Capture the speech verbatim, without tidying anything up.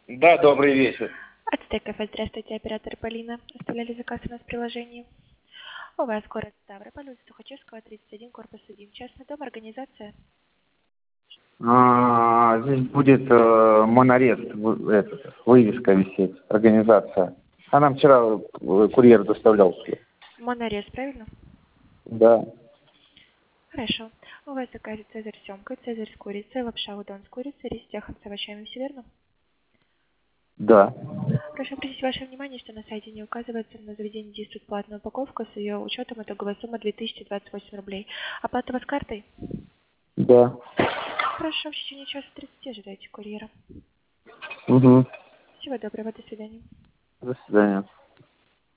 Да, добрый вечер. Ацтек кафе, здравствуйте, оператор Полина. Оставляли заказ у нас в приложении. У вас город Ставрополь, улица Тухачевского, тридцать один, корпус один. Частный дом, организация. А, здесь будет э, монорест, в- этот, вывеска висеть, организация. А нам вчера э, курьер доставлял. Монорез, правильно? Да. Хорошо. У вас заказ цезарь с семкой, цезарь с курицей, лапша удон с курицей, рис с тяхом с овощами, все верно? Да. Прошу обратить ваше внимание, что на сайте не указывается на заведение действует платная упаковка, с ее учетом итоговая сумма две тысячи двадцать восемь рублей. Оплата у вас картой? Да. Хорошо, в течение часа тридцати ожидайте курьера. Угу. Всего доброго, до свидания. До свидания.